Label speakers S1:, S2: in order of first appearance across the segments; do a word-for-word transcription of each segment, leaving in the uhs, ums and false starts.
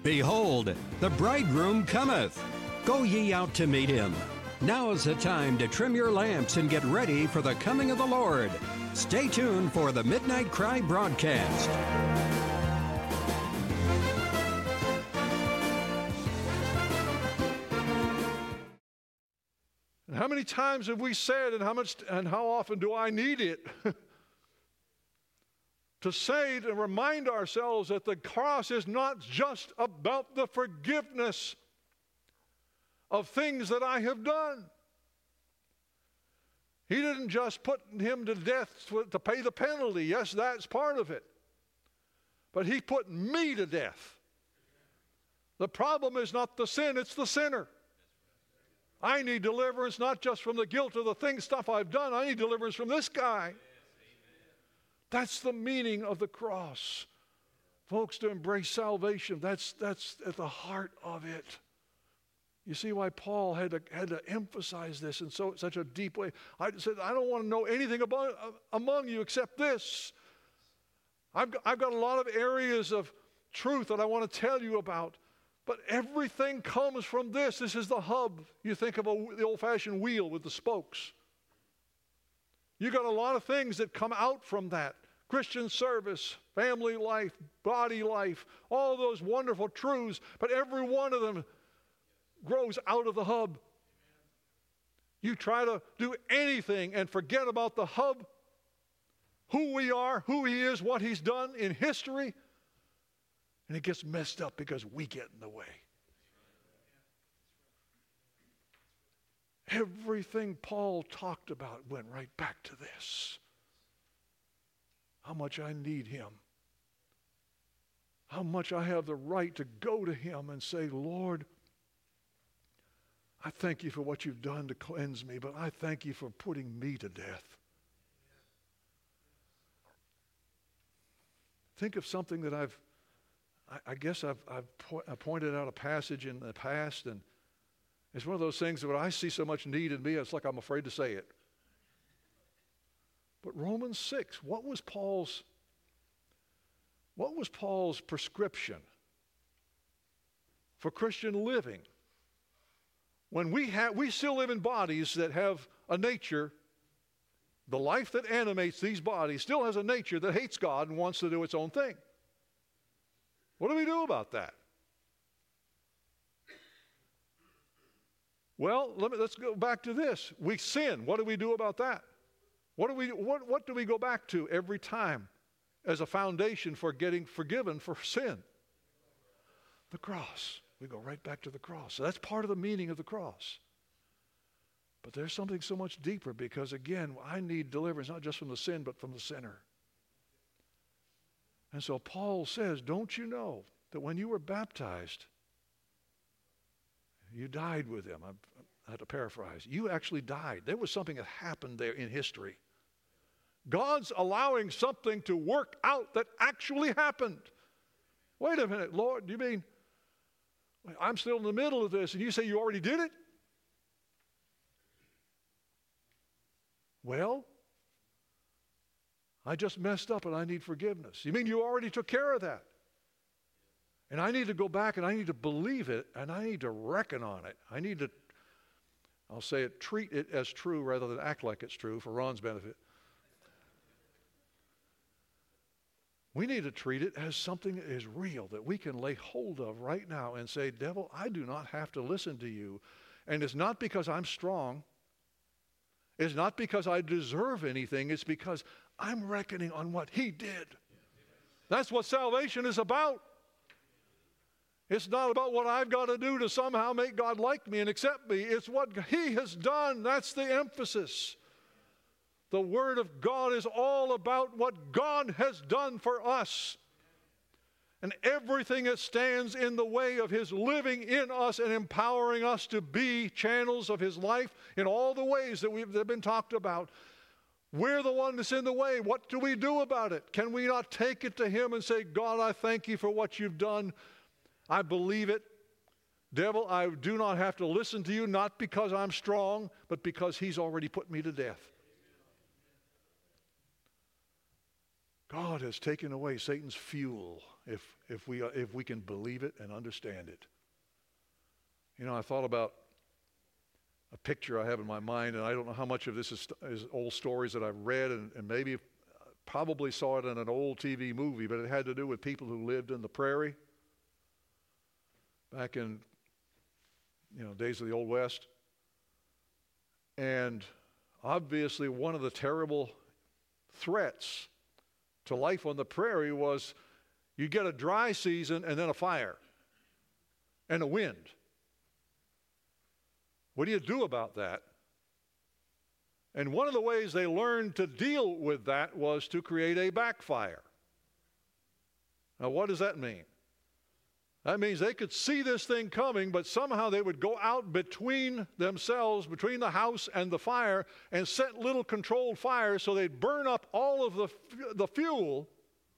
S1: Behold, the bridegroom cometh. Go ye out to meet him. Now is the time to trim your lamps and get ready for the coming of the Lord. Stay tuned for the Midnight Cry broadcast.
S2: And how many times have we said, and how much and how often do I need it to say, to remind ourselves that the cross is not just about the forgiveness of things that I have done. He didn't just put him to death to pay the penalty. Yes, that's part of it. But he put me to death. The problem is not the sin, it's the sinner. I need deliverance not just from the guilt of the things, stuff I've done. I need deliverance from this guy. That's the meaning of the cross. Folks, to embrace salvation, that's, that's at the heart of it. You see why Paul had to, had to emphasize this in so, such a deep way. I said, I don't want to know anything about, uh, among you except this. I've, I've got a lot of areas of truth that I want to tell you about, but everything comes from this. This is the hub. You think of a, the old-fashioned wheel with the spokes. You got a lot of things that come out from that. Christian service, family life, body life, all those wonderful truths, but every one of them grows out of the hub. You try to do anything and forget about the hub, who we are, who he is, what he's done in history, and it gets messed up because we get in the way. Everything Paul talked about went right back to this. How much I need him. How much I have the right to go to him and say, Lord, I thank you for what you've done to cleanse me, but I thank you for putting me to death. Think of something that I've, I, I guess I've, I've po- I pointed out a passage in the past, and it's one of those things that when I see so much need in me, it's like I'm afraid to say it. But Romans six, what was Paul's, what was Paul's prescription for Christian living? When we have, we still live in bodies that have a nature, the life that animates these bodies still has a nature that hates God and wants to do its own thing. What do we do about that? Well, let me, let's go back to this. We sin. What do we do about that? What do we, what, what do we go back to every time as a foundation for getting forgiven for sin? The cross. We go right back to the cross. So that's part of the meaning of the cross. But there's something so much deeper because, again, I need deliverance not just from the sin, but from the sinner. And so Paul says, don't you know that when you were baptized, you died with him? I had to paraphrase. You actually died. There was something that happened there in history. God's allowing something to work out that actually happened. Wait a minute, Lord, do you mean I'm still in the middle of this and you say you already did it? Well, I just messed up and I need forgiveness. You mean you already took care of that? And I need to go back and I need to believe it and I need to reckon on it. I need to, I'll say it, treat it as true rather than act like it's true for Ron's benefit. We need to treat it as something that is real, that we can lay hold of right now and say, devil, I do not have to listen to you. And it's not because I'm strong. It's not because I deserve anything. It's because I'm reckoning on what he did. That's what salvation is about. It's not about what I've got to do to somehow make God like me and accept me. It's what he has done. That's the emphasis. The Word of God is all about what God has done for us. And everything that stands in the way of his living in us and empowering us to be channels of his life in all the ways that we've that have been talked about. We're the one that's in the way. What do we do about it? Can we not take it to him and say, God, I thank you for what you've done. I believe it. Devil, I do not have to listen to you, not because I'm strong, but because he's already put me to death. God has taken away Satan's fuel if, if, we, if we can believe it and understand it. You know, I thought about a picture I have in my mind, and I don't know how much of this is, is old stories that I've read, and, and maybe probably saw it in an old T V movie, but it had to do with people who lived in the prairie back in, you know, days of the Old West. And obviously one of the terrible threats to life on the prairie was you get a dry season and then a fire and a wind. What do you do about that? And one of the ways they learned to deal with that was to create a backfire. Now, what does that mean? That means they could see this thing coming, but somehow they would go out between themselves, between the house and the fire, and set little controlled fires so they'd burn up all of the, the fuel,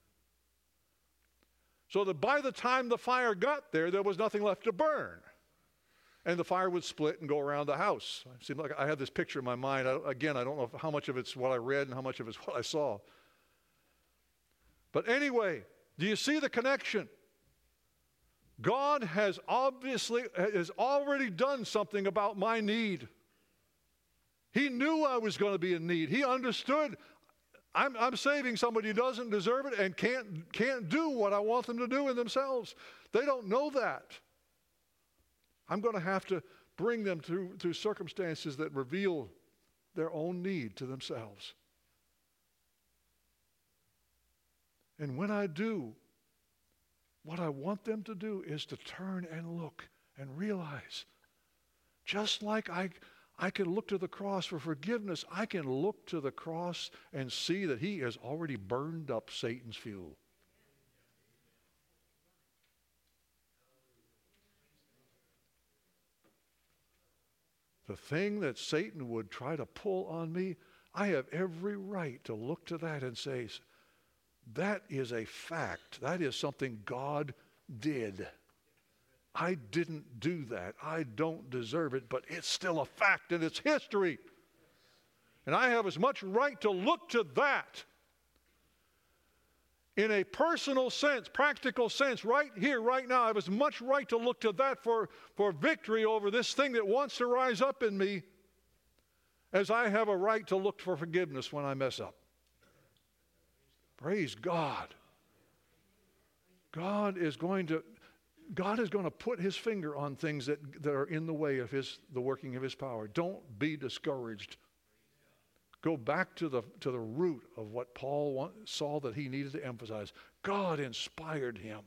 S2: so that by the time the fire got there, there was nothing left to burn. And the fire would split and go around the house. It seemed like I have this picture in my mind. I, again, I don't know how much of it's what I read and how much of it's what I saw. But anyway, do you see the connection? God has obviously, has already done something about my need. He knew I was going to be in need. He understood I'm, I'm saving somebody who doesn't deserve it and can't, can't do what I want them to do in themselves. They don't know that. I'm going to have to bring them through, through circumstances that reveal their own need to themselves. And when I do, what I want them to do is to turn and look and realize, just like I, I can look to the cross for forgiveness, I can look to the cross and see that he has already burned up Satan's fuel. The thing that Satan would try to pull on me, I have every right to look to that and say, that is a fact. That is something God did. I didn't do that. I don't deserve it, but it's still a fact and it's history. And I have as much right to look to that in a personal sense, practical sense, right here, right now. I have as much right to look to that for, for victory over this thing that wants to rise up in me as I have a right to look for forgiveness when I mess up. Praise God. God is going to, God is going to put his finger on things that, that are in the way of his, the working of his power. Don't be discouraged. Go back to the, to the root of what Paul want, saw that he needed to emphasize. God inspired him.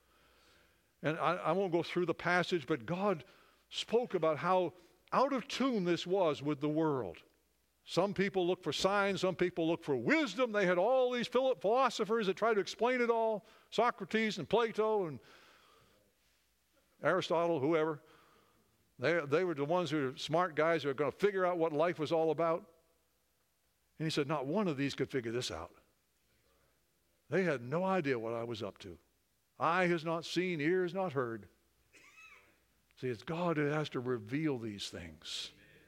S2: And I, I won't go through the passage, but God spoke about how out of tune this was with the world. Some people look for signs. Some people look for wisdom. They had all these philosophers that tried to explain it all. Socrates and Plato and Aristotle, whoever. They, they were the ones who were smart guys who were going to figure out what life was all about. And he said, not one of these could figure this out. They had no idea what I was up to. Eye has not seen, ear has not heard. See, it's God who has to reveal these things.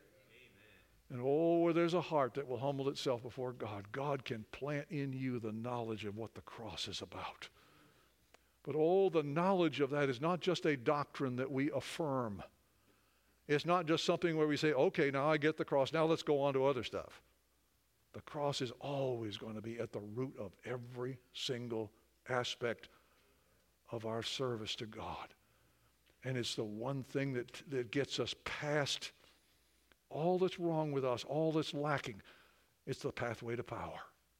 S2: And oh, where there's a heart that will humble itself before God, God can plant in you the knowledge of what the cross is about. But oh, the knowledge of that is not just a doctrine that we affirm. It's not just something where we say, okay, now I get the cross, now let's go on to other stuff. The cross is always going to be at the root of every single aspect of our service to God. And it's the one thing that, that gets us past all that's wrong with us, all that's lacking. It's the pathway to power.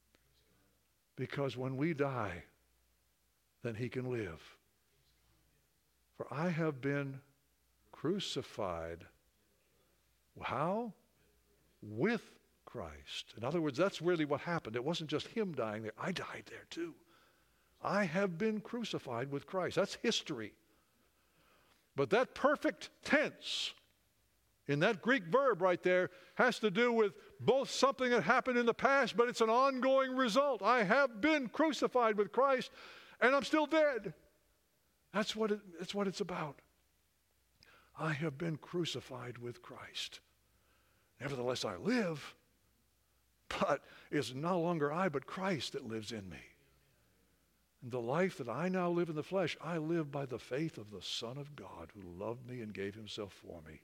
S2: Because when we die, then he can live. For I have been crucified. How? With Christ. In other words, that's really what happened. It wasn't just him dying there. I died there too. I have been crucified with Christ. That's history. But that perfect tense in that Greek verb right there has to do with both something that happened in the past, but it's an ongoing result. I have been crucified with Christ, and I'm still dead. That's what it, that's what it's about. I have been crucified with Christ. Nevertheless, I live, but it's no longer I, but Christ that lives in me. And the life that I now live in the flesh, I live by the faith of the Son of God who loved me and gave himself for me.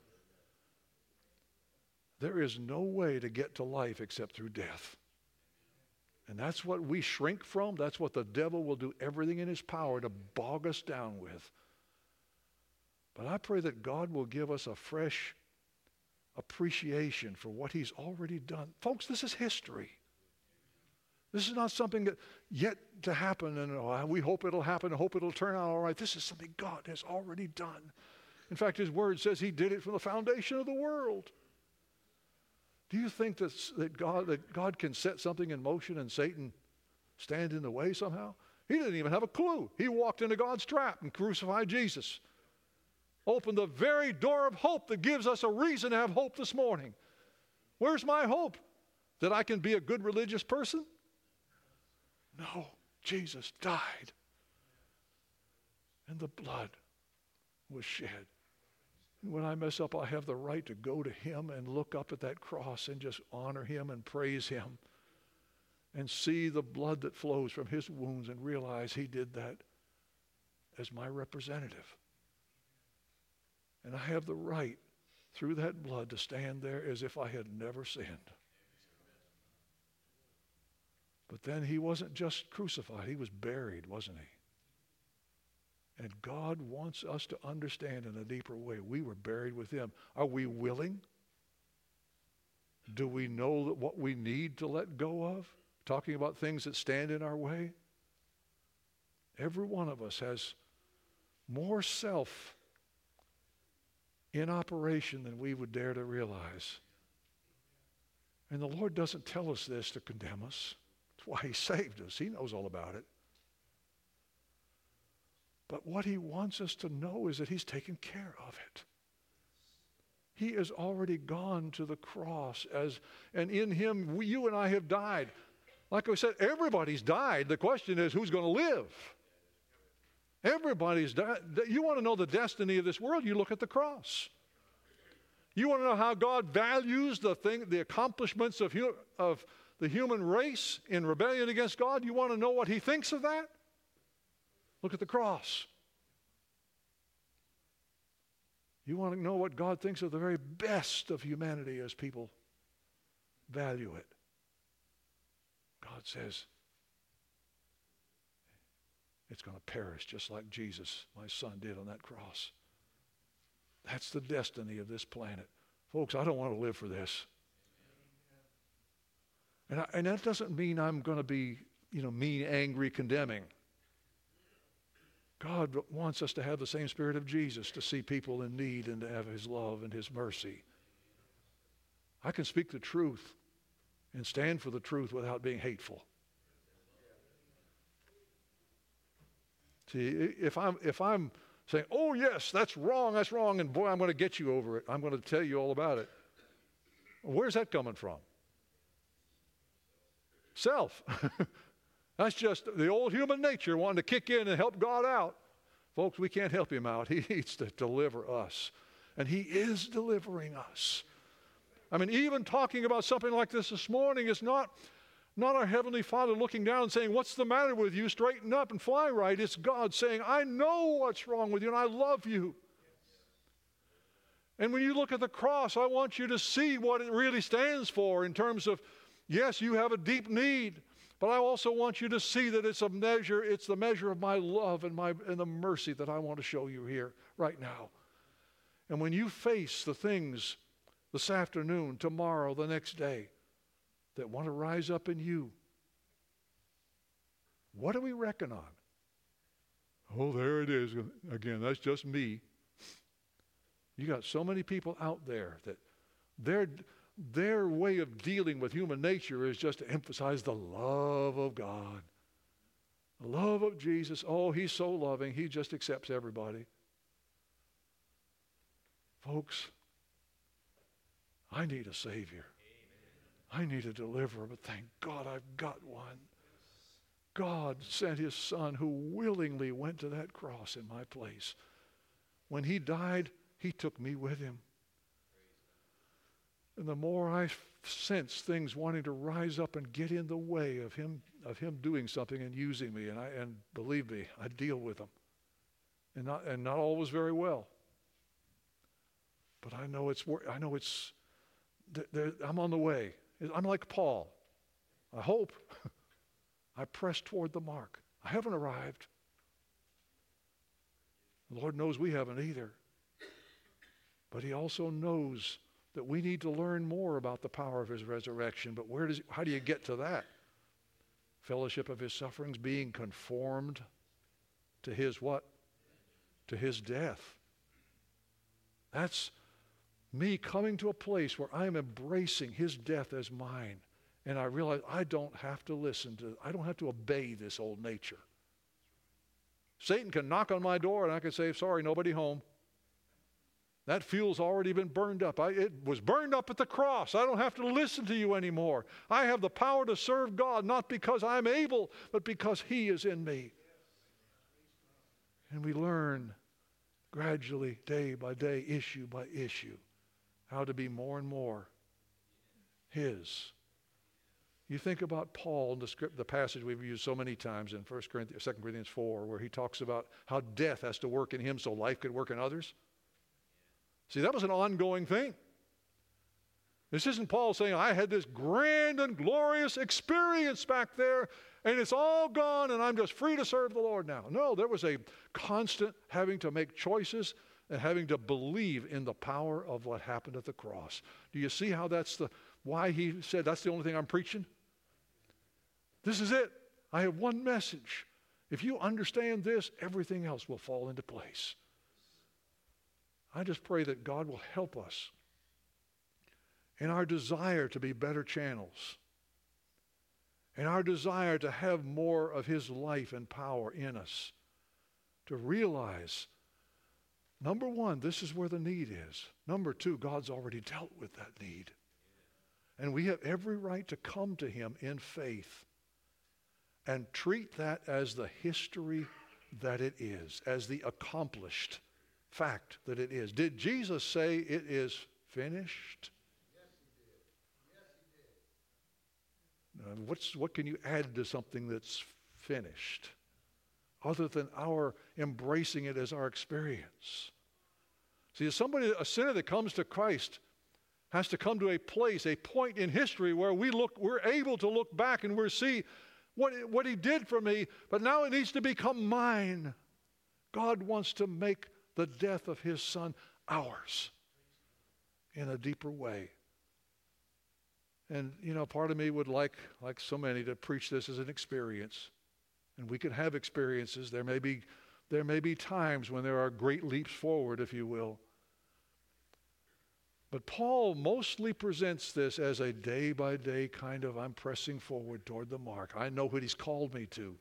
S2: There is no way to get to life except through death. And that's what we shrink from. That's what the devil will do everything in his power to bog us down with. But I pray that God will give us a fresh appreciation for what he's already done. Folks, this is history. This is not something that yet to happen, and oh, we hope it'll happen, and hope it'll turn out all right. This is something God has already done. In fact, his word says he did it from the foundation of the world. Do you think that, that, God, that God can set something in motion and Satan stand in the way somehow? He didn't even have a clue. He walked into God's trap and crucified Jesus. Opened the very door of hope that gives us a reason to have hope this morning. Where's my hope? That I can be a good religious person? No, Jesus died. And the blood was shed. And when I mess up, I have the right to go to him and look up at that cross and just honor him and praise him and see the blood that flows from his wounds and realize he did that as my representative. And I have the right through that blood to stand there as if I had never sinned. But then he wasn't just crucified, he was buried, wasn't he? And God wants us to understand in a deeper way, we were buried with him. Are we willing? Do we know that what we need to let go of? Talking about things that stand in our way? Every one of us has more self in operation than we would dare to realize. And the Lord doesn't tell us this to condemn us. That's why he saved us. He knows all about it. But what he wants us to know is that he's taken care of it. He has already gone to the cross, as, and in him, we, you and I have died. Like I said, everybody's died. The question is, who's going to live? Everybody's died. You want to know the destiny of this world, you look at the cross. You want to know how God values the thing, the accomplishments of, hu- of the human race in rebellion against God? You want to know what he thinks of that? Look at the cross. You want to know what God thinks of the very best of humanity as people value it. God says, it's going to perish just like Jesus, my son, did on that cross. That's the destiny of this planet. Folks, I don't want to live for this. And, I, and that doesn't mean I'm going to be, you know, mean, angry, condemning. God wants us to have the same spirit of Jesus, to see people in need and to have his love and his mercy. I can speak the truth and stand for the truth without being hateful. See, if I'm, if I'm saying, oh yes, that's wrong, that's wrong, and boy, I'm going to get you over it, I'm going to tell you all about it. Where's that coming from? Self. That's just the old human nature wanting to kick in and help God out. Folks, we can't help him out. He needs to deliver us. And he is delivering us. I mean, even talking about something like this this morning is not, not our Heavenly Father looking down and saying, what's the matter with you? Straighten up and fly right. It's God saying, I know what's wrong with you and I love you. And when you look at the cross, I want you to see what it really stands for in terms of, yes, you have a deep need. But I also want you to see that it's a measure, it's the measure of my love and, my, and the mercy that I want to show you here right now. And when you face the things this afternoon, tomorrow, the next day, that want to rise up in you, what do we reckon on? Oh, there it is. Again, that's just me. You got so many people out there that they're... their way of dealing with human nature is just to emphasize the love of God. The love of Jesus. Oh, he's so loving. He just accepts everybody. Folks, I need a Savior. Amen. I need a deliverer, but thank God I've got one. God sent his Son who willingly went to that cross in my place. When he died, he took me with him. And the more I sense things wanting to rise up and get in the way of him of him doing something and using me, and I and believe me, I deal with them. And not and not always very well. But I know it's I know it's I'm on the way. I'm like Paul. I hope. I press toward the mark. I haven't arrived. The Lord knows we haven't either. But he also knows that we need to learn more about the power of his resurrection. But where does how do you get to that? Fellowship of his sufferings, being conformed to his what? To his death. That's me coming to a place where I'm embracing his death as mine. And I realize I don't have to listen to, I don't have to obey this old nature. Satan can knock on my door and I can say, sorry, nobody home. That fuel's already been burned up. I, it was burned up at the cross. I don't have to listen to you anymore. I have the power to serve God, not because I'm able, but because he is in me. And we learn gradually, day by day, issue by issue, how to be more and more his. You think about Paul in the script, the passage we've used so many times in First Corinthians, Second Corinthians four, where he talks about how death has to work in him so life could work in others. See, that was an ongoing thing. This isn't Paul saying, I had this grand and glorious experience back there, and it's all gone, and I'm just free to serve the Lord now. No, there was a constant having to make choices and having to believe in the power of what happened at the cross. Do you see how that's the why he said, that's the only thing I'm preaching? This is it. I have one message. If you understand this, everything else will fall into place. I just pray that God will help us in our desire to be better channels, in our desire to have more of his life and power in us, to realize, number one, this is where the need is. Number two, God's already dealt with that need. And we have every right to come to him in faith and treat that as the history that it is, as the accomplished fact that it is. Did Jesus say it is finished?
S3: Yes, he did. Yes, he did.
S2: Uh, what's, what can you add to something that's finished other than our embracing it as our experience? See, as somebody, a sinner that comes to Christ has to come to a place, a point in history where we look, we're able to look back and we see what, what he did for me, but now it needs to become mine. God wants to make the death of his son ours in a deeper way. And, you know, part of me would like, like so many, to preach this as an experience. And we can have experiences. There may be, there may be times when there are great leaps forward, if you will. But Paul mostly presents this as a day-by-day kind of, I'm pressing forward toward the mark. I know what he's called me to.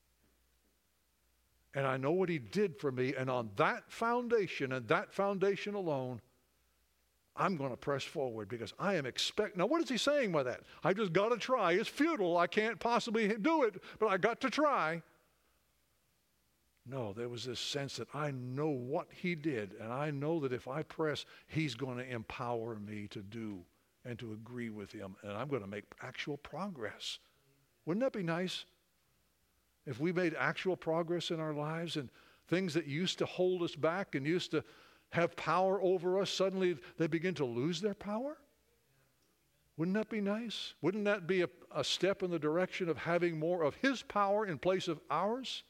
S2: And I know what he did for me. And on that foundation and that foundation alone, I'm going to press forward because I am expecting. Now, what is he saying by that? I just got to try. It's futile. I can't possibly do it, but I got to try. No, there was this sense that I know what he did, and I know that if I press, he's going to empower me to do and to agree with him, and I'm going to make actual progress. Wouldn't that be nice? If we made actual progress in our lives and things that used to hold us back and used to have power over us, suddenly they begin to lose their power? Wouldn't that be nice? Wouldn't that be a, a step in the direction of having more of his power in place of ours?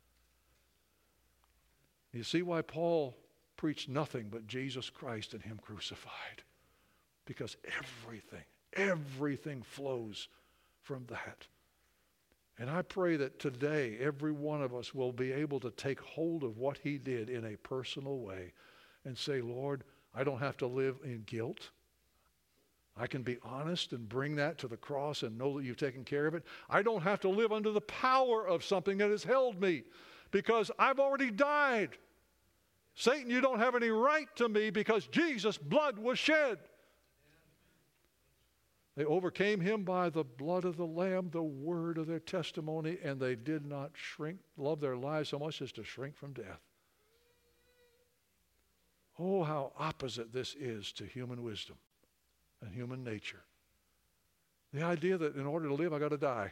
S2: You see why Paul preached nothing but Jesus Christ and him crucified. Because everything, everything flows from that. And I pray that today every one of us will be able to take hold of what he did in a personal way and say, Lord, I don't have to live in guilt. I can be honest and bring that to the cross and know that you've taken care of it. I don't have to live under the power of something that has held me because I've already died. Satan, you don't have any right to me because Jesus' blood was shed. They overcame him by the blood of the Lamb, the word of their testimony, and they did not shrink, love their lives so much as to shrink from death. Oh, how opposite this is to human wisdom and human nature. The idea that in order to live, I got to die.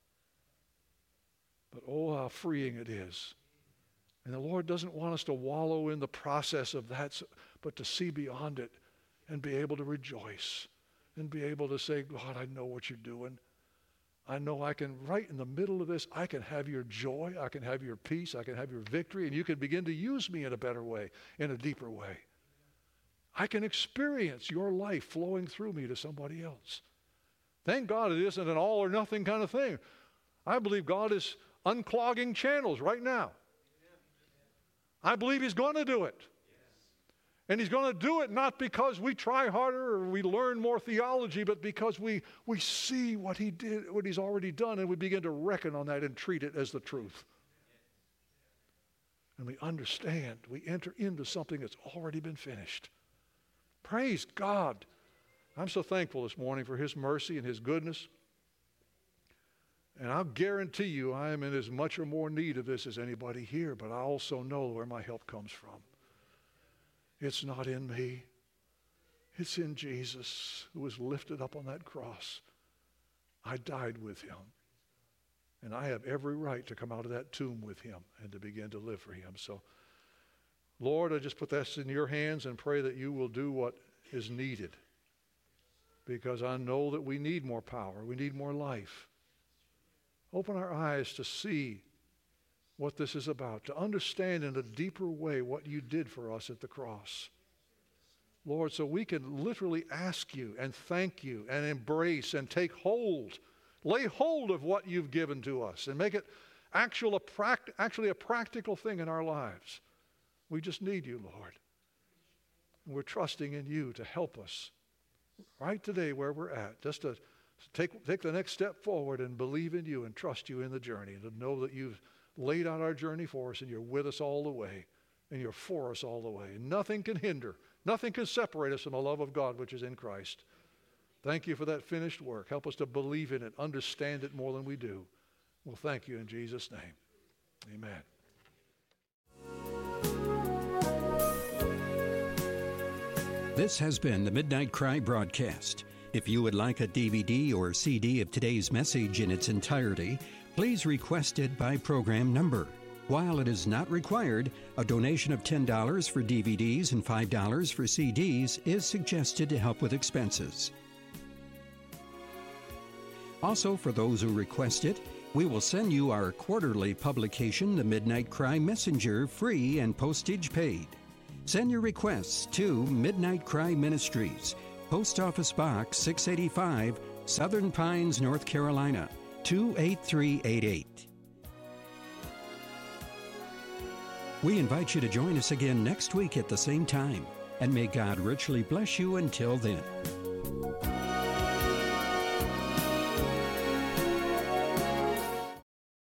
S2: But oh, how freeing it is. And the Lord doesn't want us to wallow in the process of that, but to see beyond it and be able to rejoice and be able to say, God, I know what you're doing. I know I can, right in the middle of this, I can have your joy, I can have your peace, I can have your victory, and you can begin to use me in a better way, in a deeper way. I can experience your life flowing through me to somebody else. Thank God it isn't an all or nothing kind of thing. I believe God is unclogging channels right now. I believe he's going to do it. And he's going to do it not because we try harder or we learn more theology, but because we, we see what he did, what he's already done, and we begin to reckon on that and treat it as the truth. And we understand, we enter into something that's already been finished. Praise God. I'm so thankful this morning for his mercy and his goodness. And I'll guarantee you I am in as much or more need of this as anybody here, but I also know where my help comes from. It's not in me. It's in Jesus, who was lifted up on that cross. I died with him. And I have every right to come out of that tomb with him and to begin to live for him. So, Lord, I just put this in your hands and pray that you will do what is needed. Because I know that we need more power. We need more life. Open our eyes to see what this is about, to understand in a deeper way what you did for us at the cross. Lord, so we can literally ask you and thank you and embrace and take hold, lay hold of what you've given to us and make it actual, a pract- actually a practical thing in our lives. We just need you, Lord. And we're trusting in you to help us right today where we're at, just to take, take the next step forward and believe in you and trust you in the journey and to know that you've laid out our journey for us and you're with us all the way and you're for us all the way. Nothing can hinder, nothing can separate us from the love of God which is in Christ. Thank you for that finished work. Help us to believe in it, understand it more than we do. Well, thank you in Jesus' name. Amen.
S1: This has been the Midnight Cry broadcast. If you would like a D V D or C D of today's message in its entirety, please request it by program number. While it is not required, a donation of ten dollars for D V Ds and five dollars for C Ds is suggested to help with expenses. Also, for those who request it, we will send you our quarterly publication, The Midnight Cry Messenger, free and postage paid. Send your requests to Midnight Cry Ministries, Post Office Box six eighty-five, Southern Pines, North Carolina, two eight three eight eight. We invite you to join us again next week at the same time, and may God richly bless you until then.